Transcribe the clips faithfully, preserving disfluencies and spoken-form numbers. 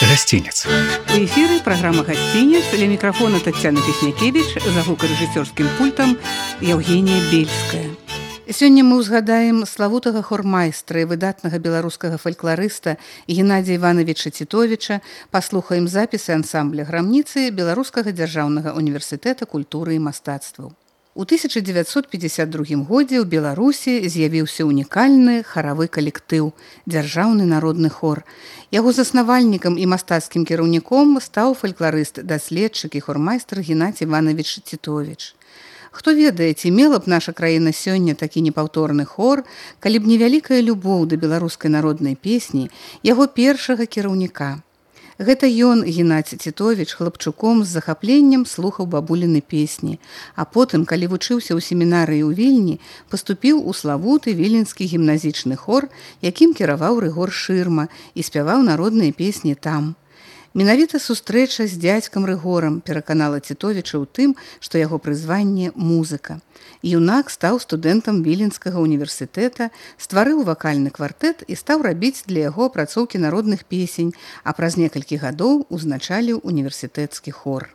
Гостиниц. У эфіры праграма «Гостиниц». Ля мікрафона Таццяна Песнякевіч, за гукарэжысёрскім пультам Евгения Бельская. Сёння мы ўзгадаем славутага хормайстра і выдатнага беларускага фалькларыста Геннадзія Івановича Тітовіча, паслухаем запісы ансамбля грамніцы Беларускага дзяржаўнага універсітэта культуры і мастацтваў. У тысяча дзевяцьсот пятьдесят другім годзе ў Беларусі з'явіўся унікальны харавы калектыў дзяржаўны народны хор. Яго заснавальнікам і мастацкім кіраўніком стаў фалькларыст, даследчык і хормайстр Геннадзій Іванович Тітовіч. Хто ведае, ці мела б наша краіна сёння такі непаўторны хор, калі б невялікая любоў да беларускай народнай песні яго першага кіраўніка. Гэта ён, Геннадзій Тітовіч, хлапчуком з захапленнем слухаў бабуліны песні, а потым, калі вучыўся ў семінарыі ў Вільні, паступіў у славуты віленскі гімназічны хор, якім кіраваў Рыгор Шырма і спяваў народныя песні там. Менавіта сустрэча з дзядзькам Рыгорам пераканала Тітовіча ў тым, што яго прызванне музыка. Юнак стаў студэнтам Віленскага універсітэта, стварыў вакальны квартэт і стаў рабіць для яго апрацоўкі народных песень, а праз некалькі гадоў узначаліў універсітэцкі хор.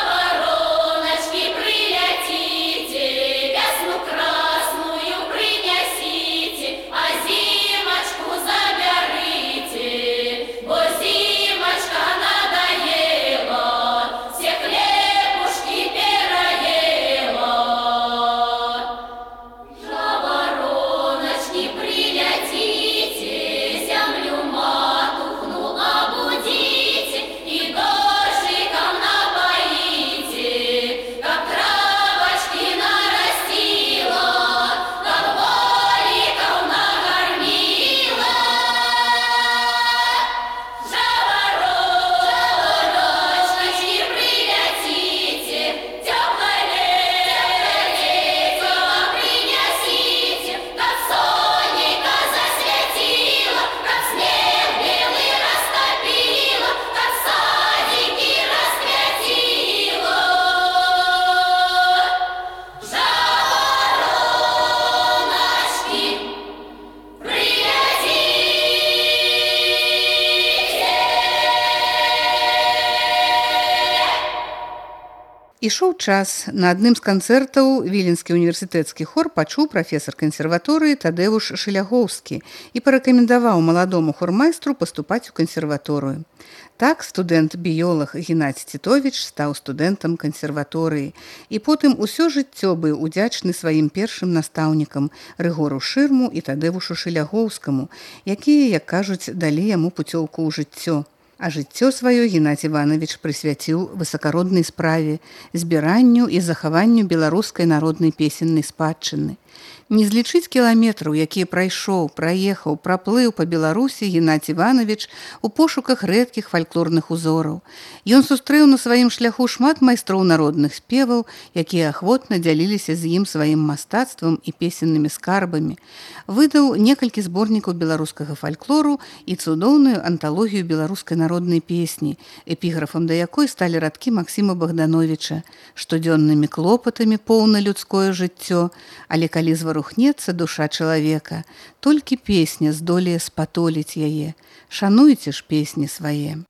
Ішоў час. На адным з канцэртаў Віленскі універсітэцкі хор пачуў прафесар кансерваторыі Тадеуш Шылягоўскі і парэкамендаваў маладому хормайстру паступаць у кансерваторыю. Так студэнт-біёлаг Геннадзій Тітовіч стаў студэнтам кансерваторыі і потым усё жыццё быў удзячны сваім першым настаўнікам Рыгору Шырму і Тадеушу Шылягоўскаму, якія, як кажуць, далі яму пуцёўку ў жыццё. А жыццё сваё Геннадзій Іванович прысвяціў высакароднай справе, збіранню і захаванню беларускай народнай песеннай спадчыны. Не злічыць кіламетраў, якія прайшоў, праехаў, праплыў па Беларусі Геннадзій Іванович у пошуках рэдкіх фальклорных узораў. Ён сустрэў на сваім шляху шмат майстроў народных спеваў, якія ахвотна дзяліліся з ім сваім мастацтвам і песеннымі скарбамі. Выдаў некалькі зборнікаў беларускага фальклору і цудоўную анталогію беларускай народнай песні, эпіграфам да якой сталі радкі Максіма Богдановича: «Штодзённымі клопатамі поўна людское жыццё, але калі зварухнецца душа чалавека, толькі песня здолее спатоліць яе. Шануйце ж песні свае».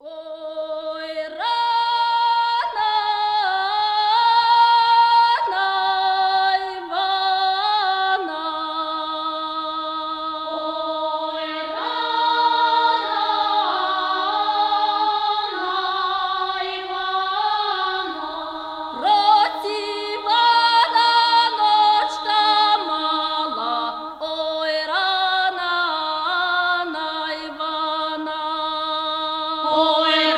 Ой,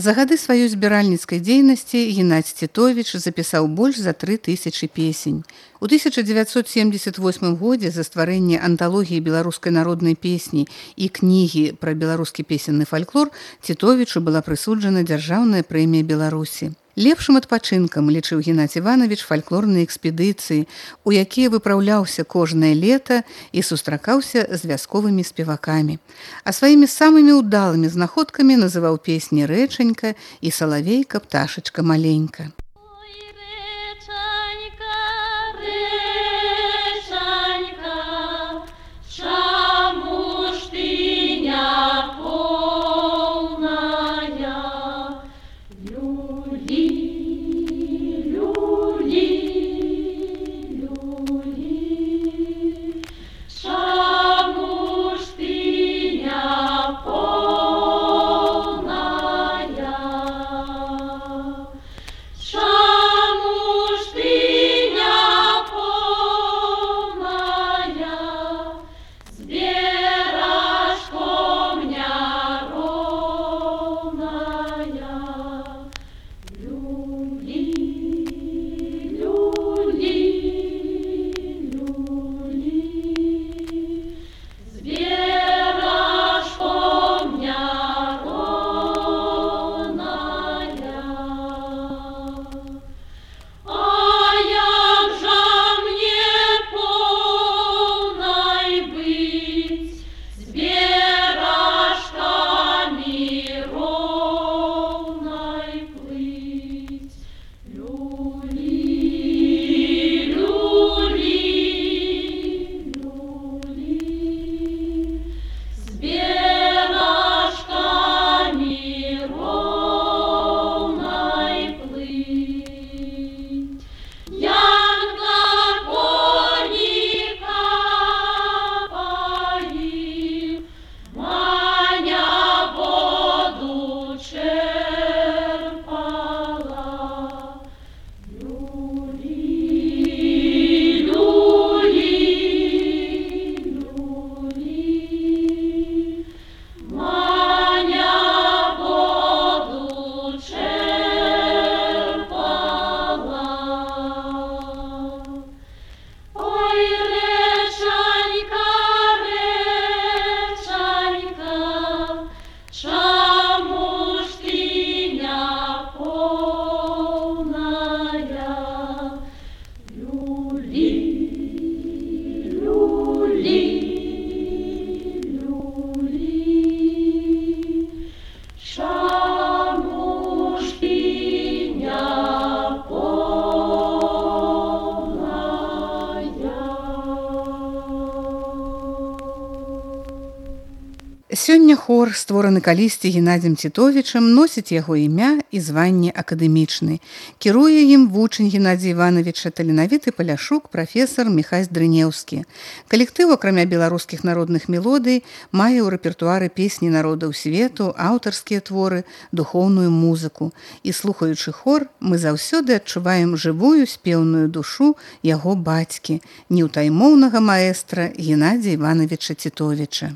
За гады сваёй збіральніцкай дзейнасці Геннадзь Цітовіч запісаў больш за тры тысячы песень. У тысяча дзевяцьсот семьдесят восьмым годзе за стварэнне анталогіі беларускай народнай песні і кнігі пра беларускі песенны фальклор Цітовічу была прысуджана дзяржаўная прэмія Беларусі. Лепшым адпачынкам лічыў Геннадзь Іванович фальклорныя экспедыцыі, у якія выпраўляўся кожнае лета і сустракаўся з вясковымі спевакамі. А сваімі самымі ўдалымі знаходкамі называў песні «Рэчанька» і «Салавейка, пташачка маленька». Сёння хор, створаны калісьці Геннадзем Цітовічам, носіць яго імя і званне акадэмічны. Кіруе ім вучань Геннадзя Івановича таленавіты паляшук прафесар Міхась Дрынеўскі. Калектыў, акрамя беларускіх народных мелодый, мае ў рэпертуары песні народаў свету, аўтарскія творы, духоўную музыку. І слухаючы хор, мы заўсёды адчуваем жывую спеўную душу яго бацькі, неўтаймоўнага маэстра Геннадзя Івановича Цітовіча.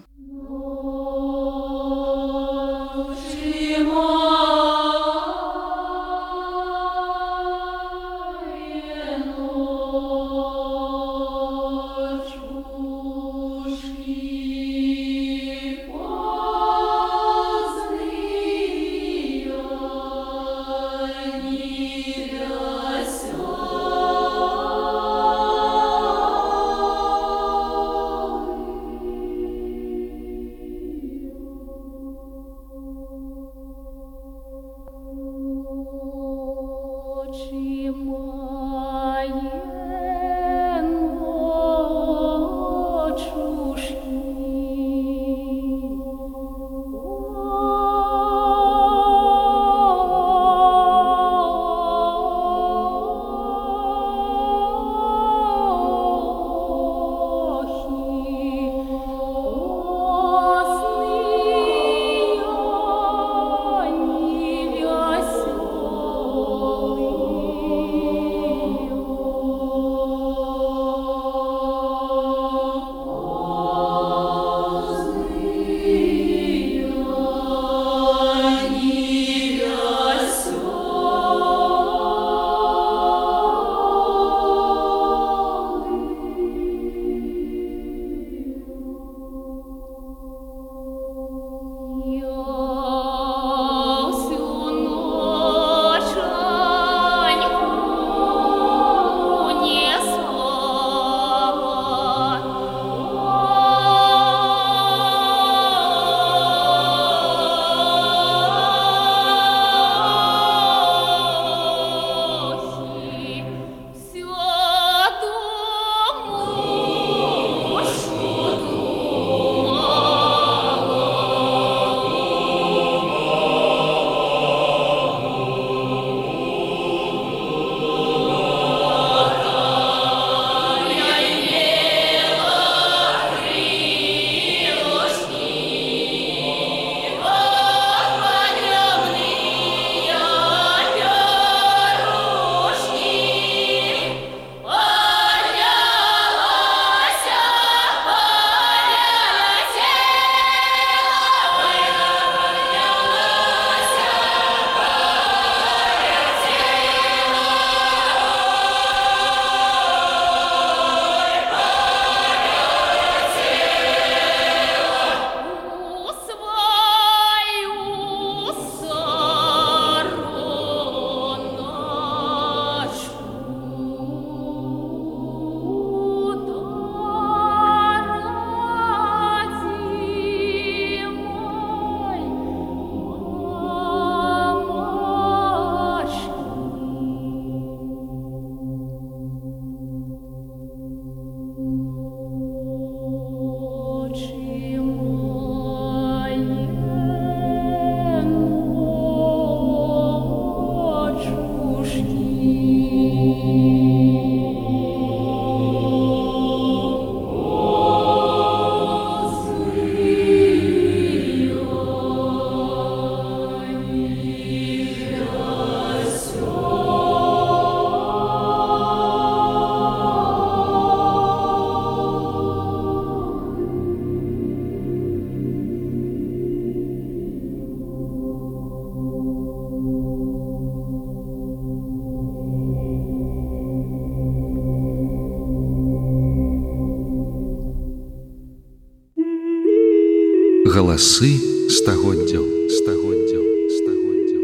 галасы стагоддзяў, стагоддзяў, стагоддзяў,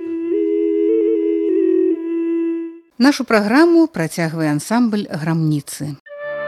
стагоддзяў. Нашу праграму працягвае ансамбль «Грамніцы».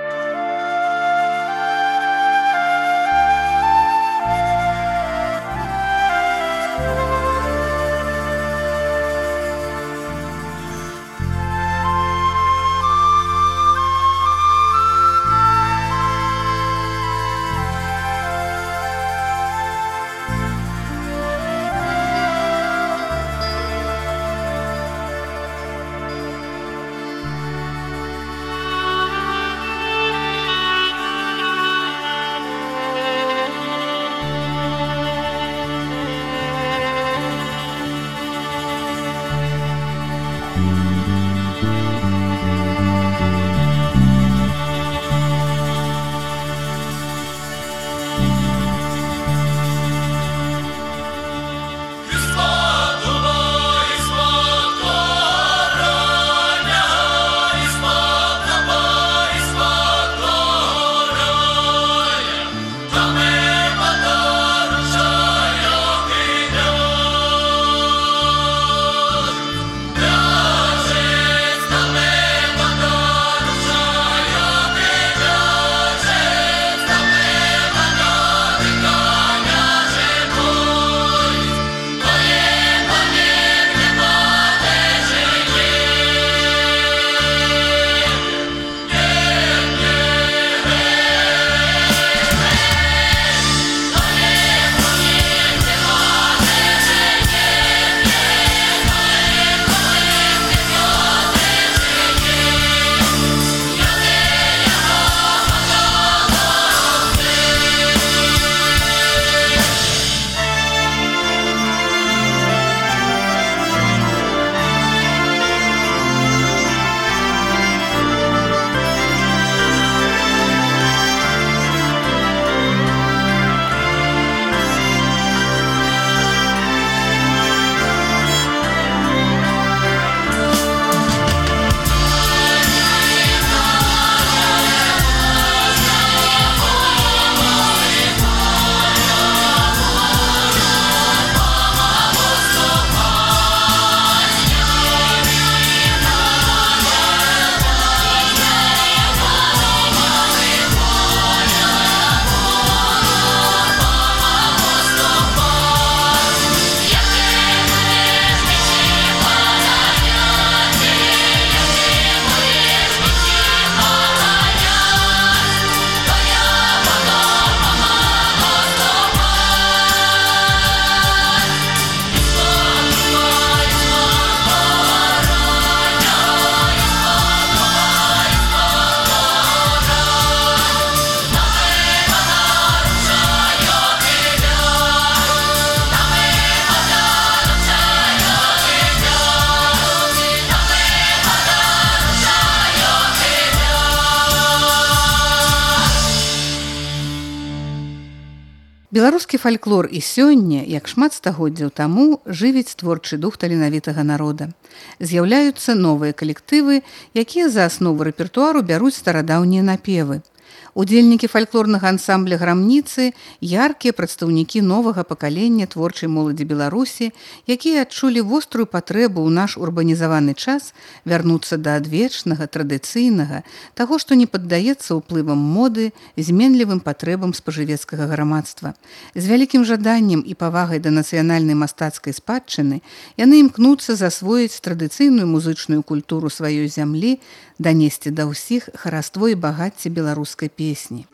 Беларускі фальклор і сёння, як шмат стагоддзяў таму, жывіць творчы дух таленавітага народа. З'яўляюцца новыя калектывы, якія за аснову рэпертуару бяруць старадаўнія напевы. Удзельнікі фальклорнага ансамбля «Грамніцы» – яркія прадстаўнікі новага пакалення творчай моладзі Беларусі, якія адчулі вострую патрэбу ў наш урбанізаваны час вярнуцца да адвечнага, традыцыйнага, таго, што не паддаецца ўплывам моды, зменлівым патрэбам спажывецкага грамадства. З вялікім жаданнем і павагай да нацыянальнай мастацкай спадчыны яны імкнуцца засвоіць традыцыйную музычную культуру сваёй зямлі, данесці да ўсіх хараство і багацце беларускай песні.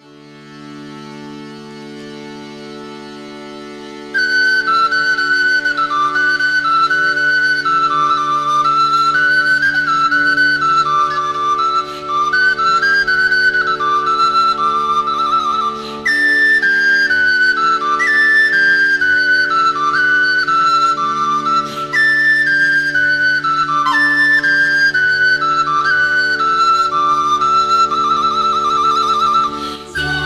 Yeah.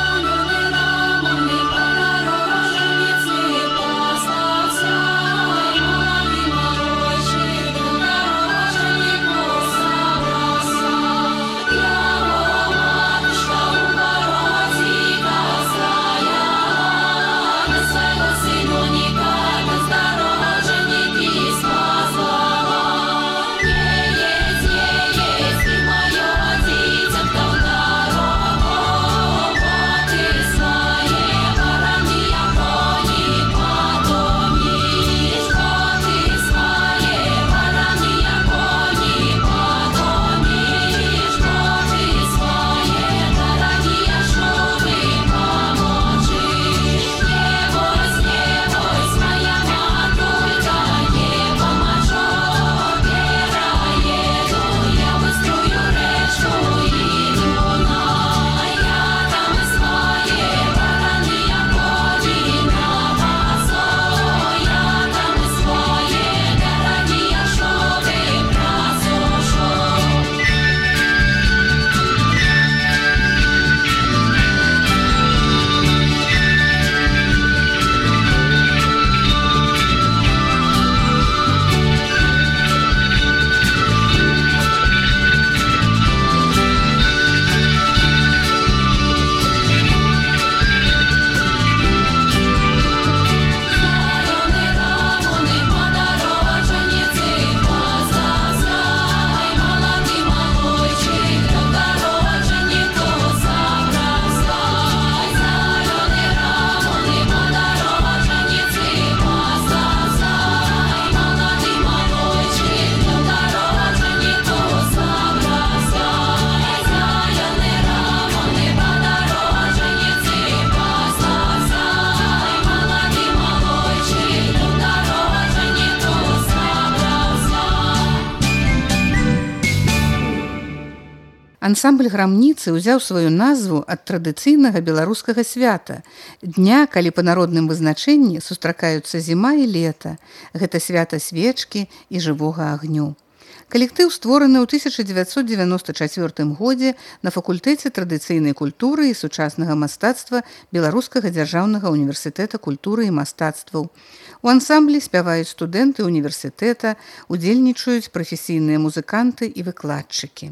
Ансамбль грамніцы ўзяў сваю назву ад традыцыйнага беларускага свята, дня, калі па народным вызначэнні сустракаюцца зіма і лета. Гэта свята свечкі і жывога агню. Калектыў створаны ў тысяча дзевяцьсот дзевяноста чацвёртым годзе на факультэце традыцыйнай культуры і сучаснага мастацтва Беларускага дзяржаўнага універсітэта культуры і мастацтваў. У ансамблі спяваюць студэнты універсітэта, удзельнічаюць прафесійныя музыканты і выкладчыкі.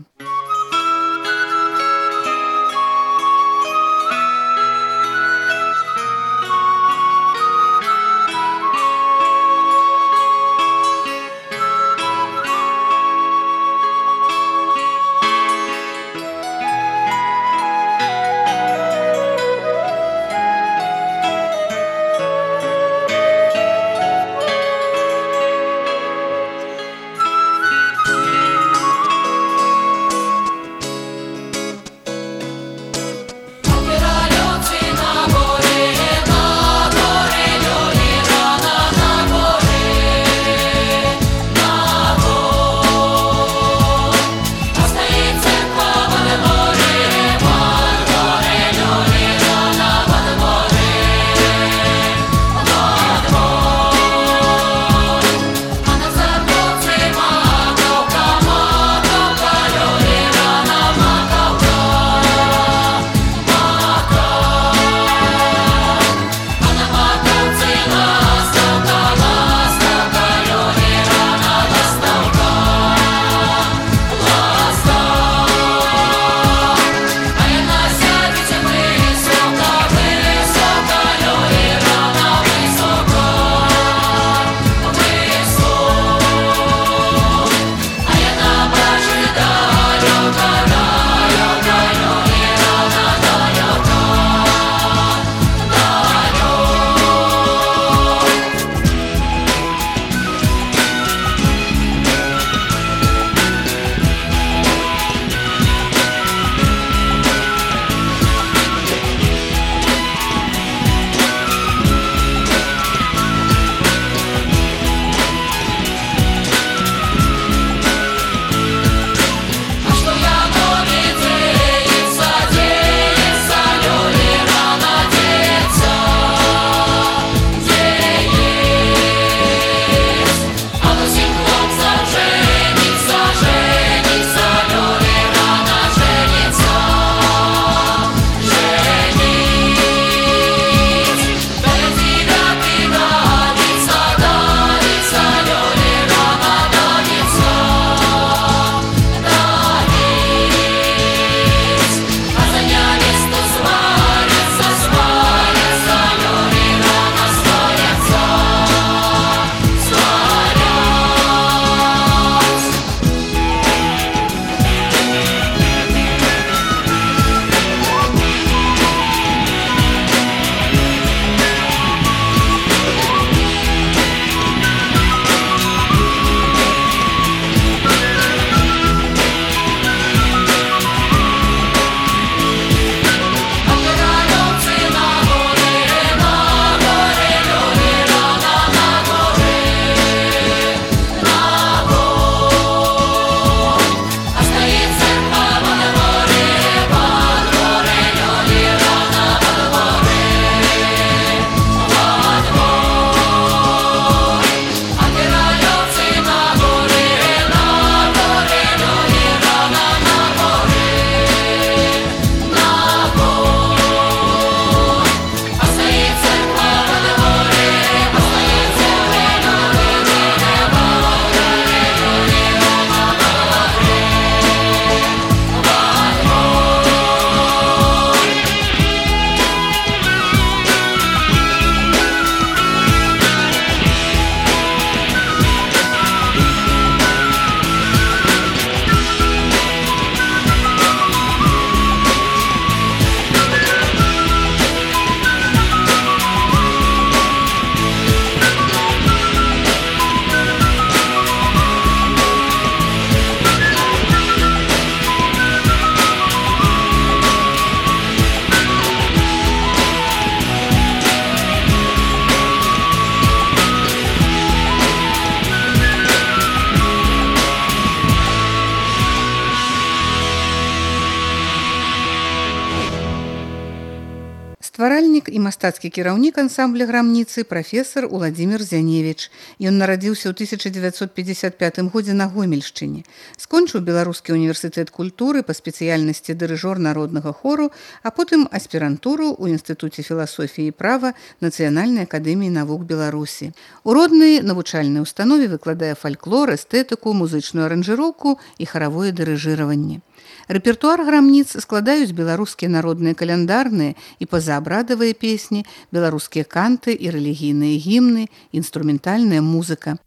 музык і мастацкі кіраўнік ансамбля грамніцы прафесар Уладзімір Зяневіч. Ён нарадзіўся ў тысяча дзевяцьсот пятьдесят пятым годзе на Гомельшчыне. Скончыў Беларускі універсітэт культуры па спецыяльнасці дырыжор народнага хору, а потым аспірантуру ў Інстытуце філасофіі і права Нацыянальнай акадэміі навук Беларусі. У роднай навучальнай установе выкладае фальклор, эстэтыку, музычную аранжыроўку і харавое дырыжыраванне. Рэпертуар грамніц складаюць беларускія народныя каляндарныя і пазаабрадавыя песні, беларускія канты і рэлігійныя гімны, інструментальная музыка.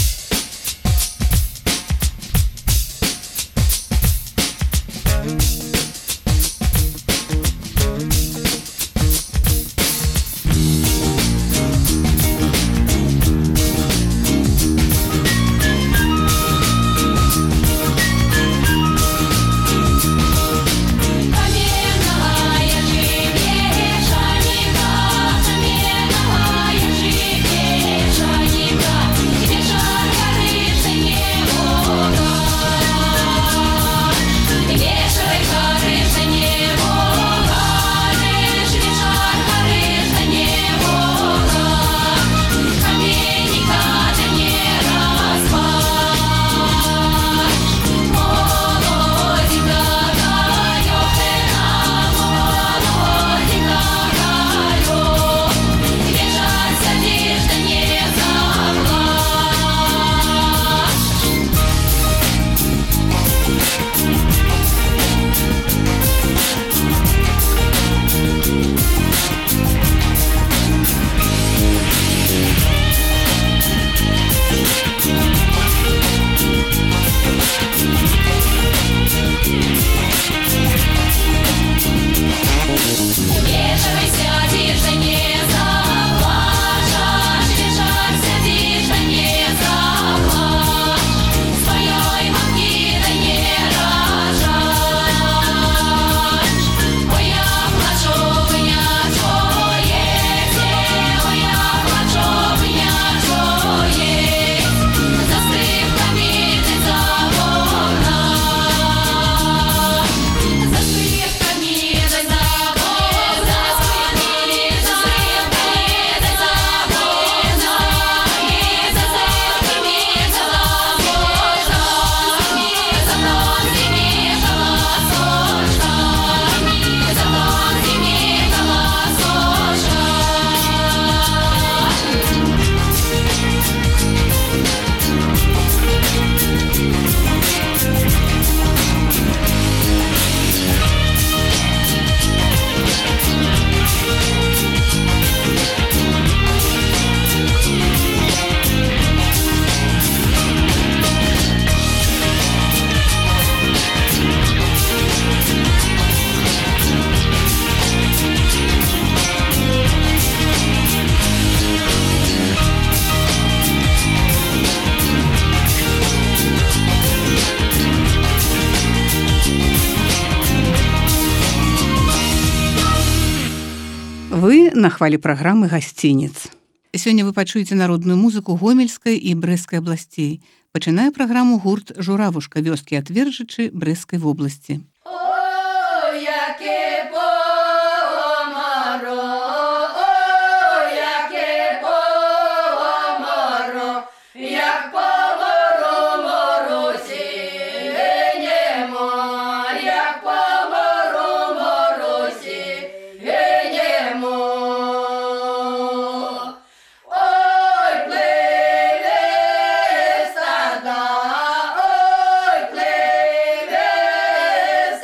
Вы на хвалі праграмы «Гасцінец». Сёння вы пачуеце народную музыку Гомельскай і Брэсцкай абласцей. Пачынае праграму гурт «Журавушка» вёскі Атверджычы Брэсцкай вобласці. Ой, плей,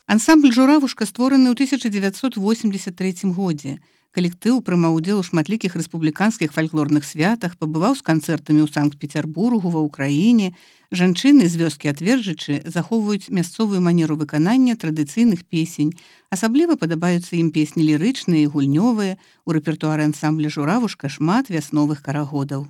Ансамбль «Журавушка» створаны ў тысяча дзевяцьсот восемьдесят трэцім годзе. Калектыў прымаў удзел у шматлікіх рэспубліканскіх фальклорных святах, пабываў з канцэртамі ў Санкт-Пецярбургу, ва ўкраіне. Жанчыны з вёскі Адверджычы захоўваюць мясцовую манеру выканання традыцыйных песень. Асабліва падабаюцца ім песні лірычныя і гульнёвыя. У рэпертуары ансамбля «Журавушка» шмат вясновых карагодаў.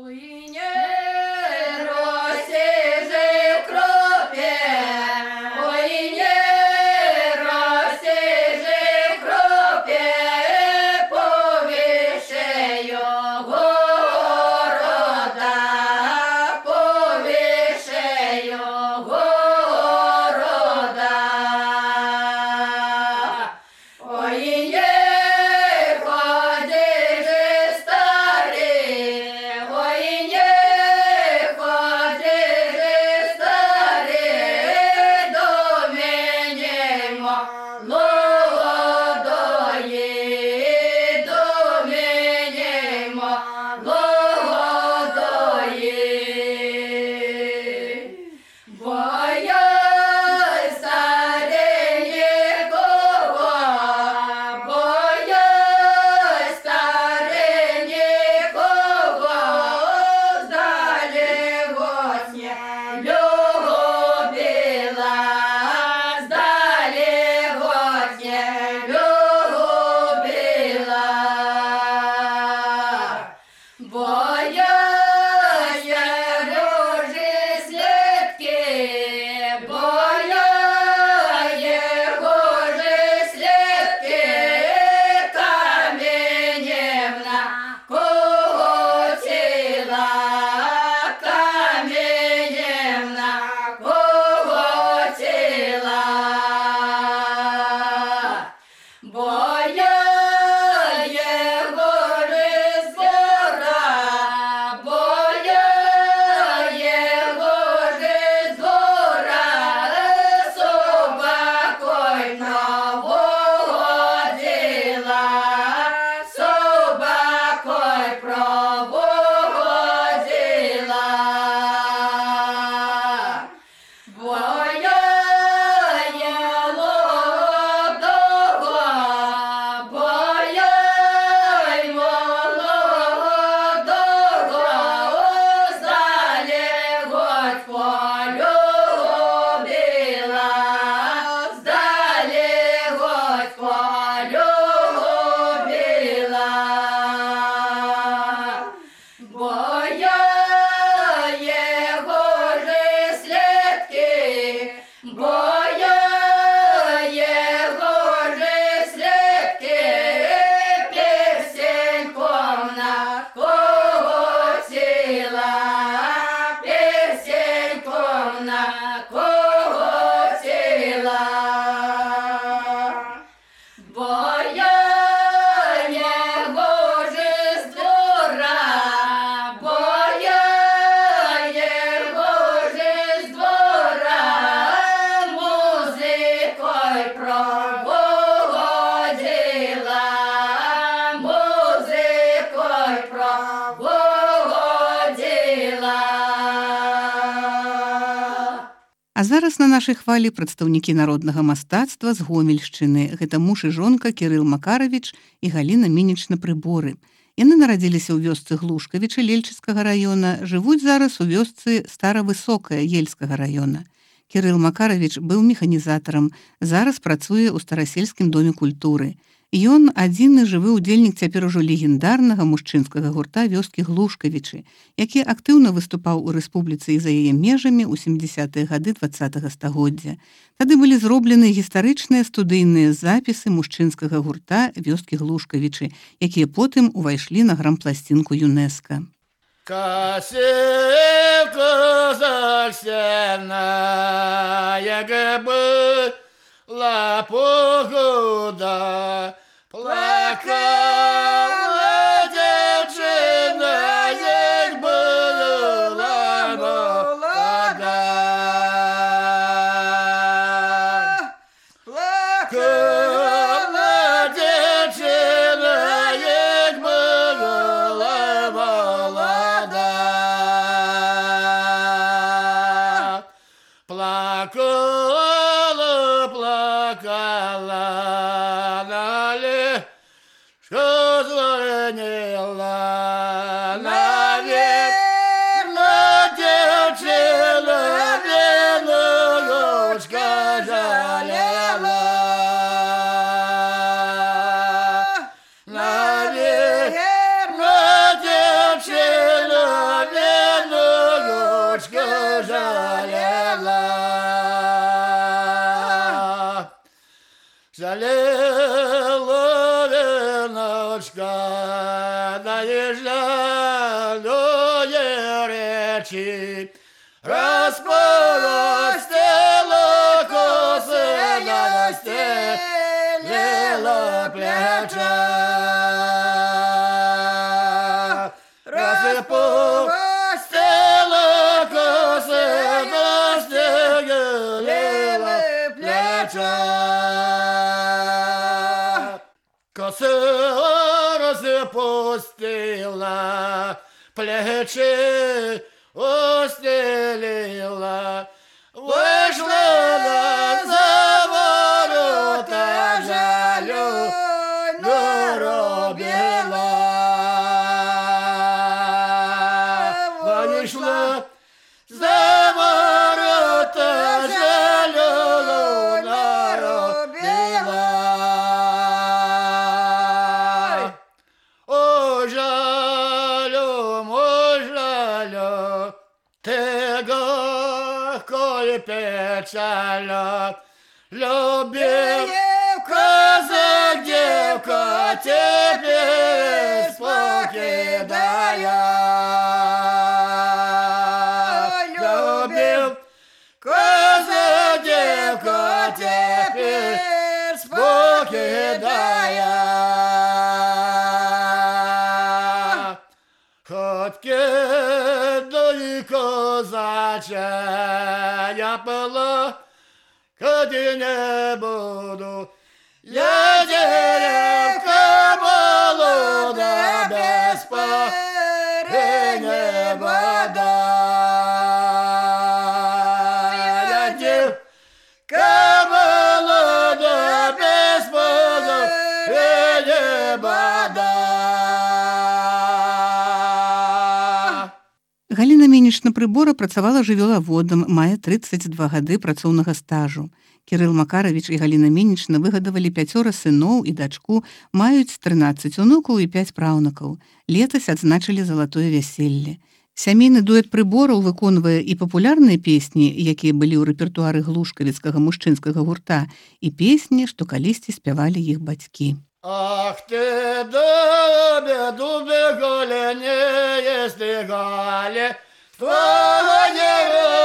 А зараз на нашай хвалі прадстаўнікі народнага мастацтва з Гомельшчыны. Гэта муж і жонка Кірыл Макаравіч і Галіна Мініч-на-Прыборы. Яны нарадзіліся ў вёсцы Глушкавічы Лельчыцкага раёна, жывуць зараз у вёсцы Старавысокая Ельскага раёна. Кірыл Макаравіч быў механізатарам, зараз працуе ў старасельскім доме культуры. Ён адзіны жывы ўдзельнік цяпер ужо легендарнага мужчынскага гурта вёскі Глушкавічы, які актыўна выступаў у рэспубліцы і за яе межамі ў сямідзясятыя гады дваццатага стагоддзя. Тады былі зроблены гістарычныя студыйныя запісы мужчынскага гурта вёскі Глушкавічы, якія потым увайшлі на грампласцінку ЮНЕСКО. Косилка засяная была погода, плакала девчина, ей была молода. Плакала девчина, ей была молода. Плакала, плакала. плакала, належка звонила, наверно, девчина беднушка жалела. Наверно, девчина беднушка жалела. Жалела веночка, наезжали речи, распоростила косы, настелила плеча. Распоростила косы, настелила плеча. Косы распустила, плечи устелила, вышла за ворота, жалю наробила. Вышла за ворота, жалю наробила. О, жалю, мой жалю, tego koi pieczala, lubię kozak dziewka, ciebie spokidaja. Lubię kozak dziewka, ciebie spokidaja. Хоть кедой козача я была, когда не буду. Я девка молода, без парения вода. Я девка молода, без парения вода. Галіна Менічна Прыбора працавала жывёлаводам, мае трыццаць два гады працоўнага стажу. Кірыл Макаравіч і Галіна Менічна выгадавалі пяцёра сыноў і дачку, маюць трынаццаць унукаў і пяць праўнукаў. Летась адзначылі залатое вяселле. Сямейны дуэт Прыбораў выконвае і папулярныя песні, якія былі ў рэпертуары глушкавіцкага мужчынскага гурта, і песні, што калісьці спявалі іх бацькі. Ах ты, дубе, дубе, голе, не есты гале, твоє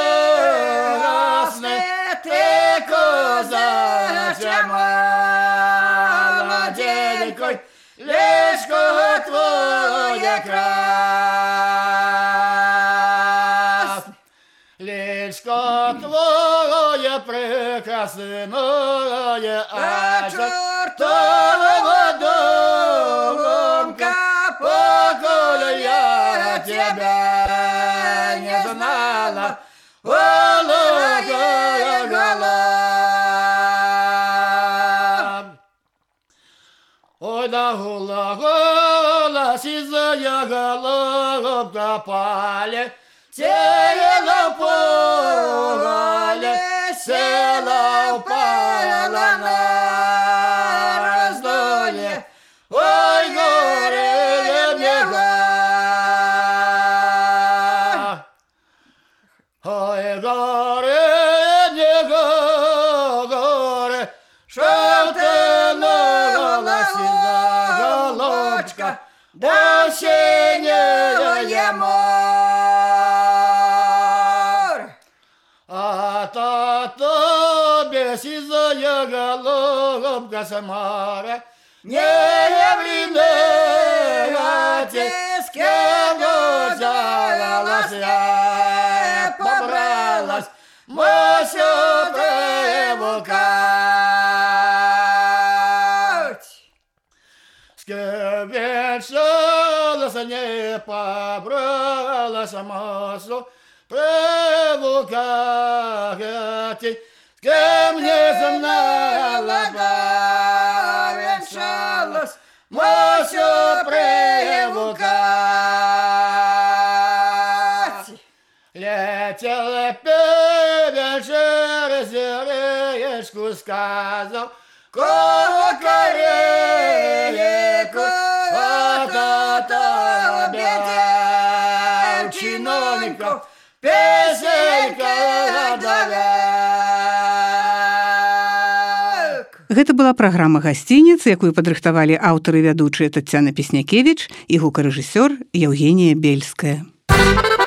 росне, ты козача молоденькой, лешко твоє крас. Лешко твоє прекрасное, а чертова домка, покуда я тебя не знала, волокая гола. Ой, да гула, гола, сизая головка пале, тело поле, села упала на раздолье. Ой, горе мне га. Ой, горе мне горе, что ты на голочка, да синее море. А то тобі сізая голубка Самара, не явлінегаті, з ким взялась я, побралась, мусю привукать. С ким венчалась, не побралась, мусю привукать. С кем не знала мусю привыкать. Летел певен через речку, сказал: кукареку, вот-то обедал чиновников, песенка далек. Гэта была праграма «Гасцінец», якую падрыхтавалі аўтары і вядучыя Таццяна Песнякевіч і гукарэжысёр Яўгенія Бельская.